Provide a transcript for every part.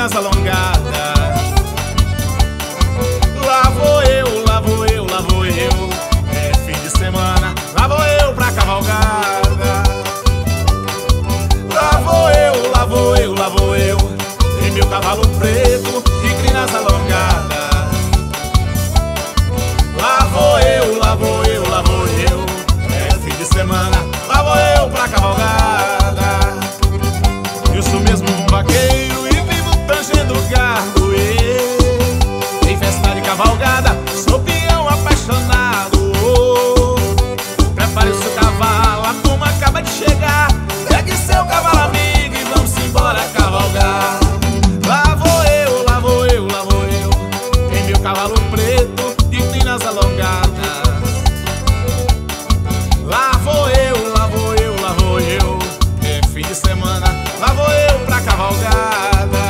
crinas alongadas. Lá vou eu, lá vou eu, lá vou eu. É fim de semana, lá vou eu pra cavalgada. Lá vou eu, lá vou eu, lá vou eu. Em meu cavalo preto de crinas alongadas. Lá vou eu, lá vou eu, lá vou eu. É fim de semana, lá vou eu pra cavalgada. Eu sou mesmo um vaqueiro e vivo tangendo gado. Em festa de cavalgada, sou peão apaixonado. Prepare o seu cavalo, a turma acaba de chegar. Pegue seu cavalo amigo e vamos embora cavalgar. Lá vou eu, lá vou eu, lá vou eu. Em meu cavalo preto de crinas alongadas. Lá vou eu, lá vou eu, lá vou eu. É fim de semana, lá vou eu pra cavalgada.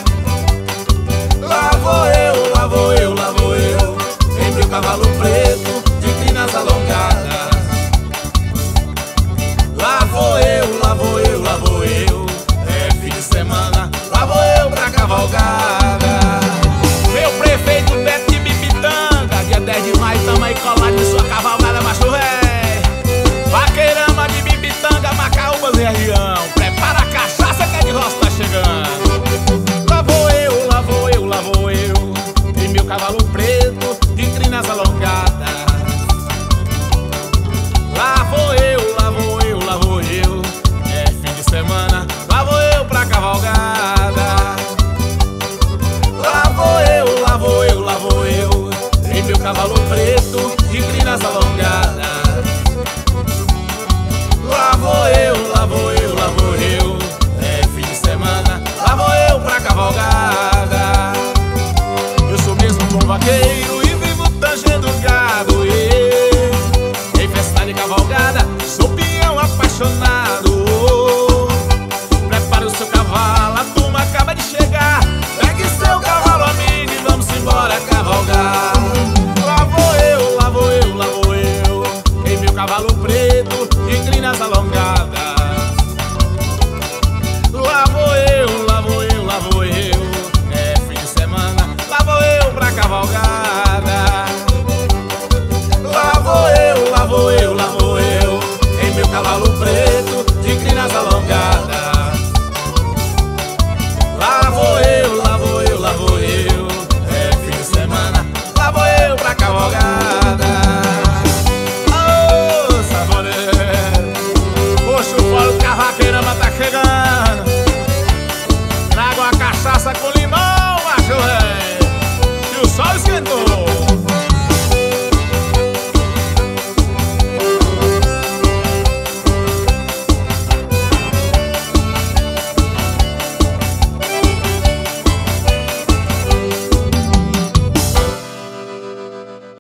Lá vou eu, lá vou eu, lá vou eu. Em meu cavalo preto de crinas alongadas. Lá vou eu, lá vou eu, lá vou eu. É fim de semana, lá vou eu pra cavalgada. Meu prefeito Beto de Bibitanga, dia 10 de maio, tamo aí colado em sua cavalgada, macho véi. Vaqueirama de Bibitanga, Macaúbas e Arrião. Prepara a cachaça que é de roça tá chegando. Lá vou eu, lá vou eu, lá vou eu. Em meu cavalo preto de crinas alongadas. Lá vou eu, lá vou eu, lá vou eu. É fim de semana, lá vou eu pra cavalgada. Lá vou eu, lá vou eu, lá vou eu. Em meu cavalo preto de crinas alongadas. Lá vou eu, lá vou eu, lá vou eu. É fim de semana, lá vou eu pra cavalgada. Eu sou mesmo um bom vaqueiro e vivo tangendo gado. Em festa de cavalgada, sou peão apaixonado. Prepare o seu cavalo, a turma acaba de chegar. Pegue seu cavalo amigo e vamos embora cavalgar. Lá vou eu, lá vou eu, lá vou eu. Em meu cavalo preto de crinas alongadas. Lá vou eu, lá vou eu, lá vou eu. É fim de semana, lá vou eu pra cavalgada. Lá vou eu, lá vou eu, lá vou eu. Em meu cavalo preto